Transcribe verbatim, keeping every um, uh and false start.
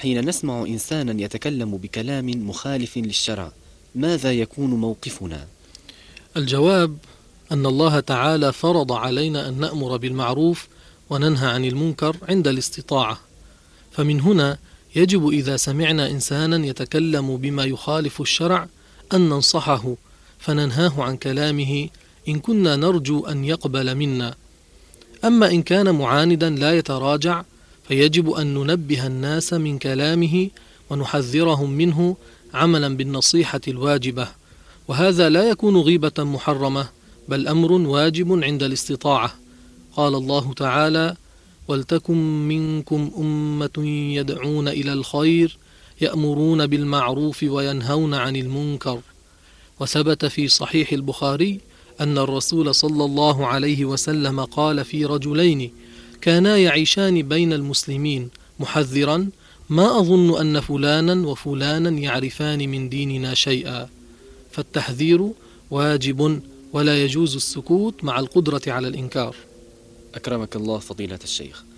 حين نسمع إنسانا يتكلم بكلام مخالف للشرع ماذا يكون موقفنا؟ الجواب أن الله تعالى فرض علينا أن نأمر بالمعروف وننهى عن المنكر عند الاستطاعة، فمن هنا يجب إذا سمعنا إنسانا يتكلم بما يخالف الشرع أن ننصحه فننهاه عن كلامه إن كنا نرجو أن يقبل منا. أما إن كان معاندا لا يتراجع فيجب أن ننبه الناس من كلامه ونحذرهم منه عملا بالنصيحة الواجبة، وهذا لا يكون غيبة محرمة بل أمر واجب عند الاستطاعة. قال الله تعالى: ولتكن منكم أمة يدعون إلى الخير يأمرون بالمعروف وينهون عن المنكر. وثبت في صحيح البخاري أن الرسول صلى الله عليه وسلم قال في رجلين كانا يعيشان بين المسلمين محذرا: ما أظن أن فلانا وفلانا يعرفان من ديننا شيئا. فالتحذير واجب ولا يجوز السكوت مع القدرة على الإنكار. أكرمك الله فضيلة الشيخ.